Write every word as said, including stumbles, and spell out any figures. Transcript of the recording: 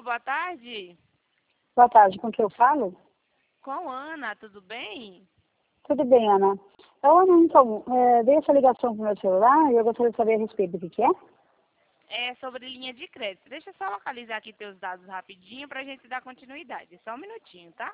boa tarde. Boa tarde, com quem eu falo? Com Ana, tudo bem? Tudo bem, Ana. Ô, Ana, então, é, veio essa ligação pro meu celular e eu gostaria de saber a respeito do que, que é. É sobre linha de crédito. Deixa eu só localizar aqui teus dados rapidinho pra gente dar continuidade. Só um minutinho, tá?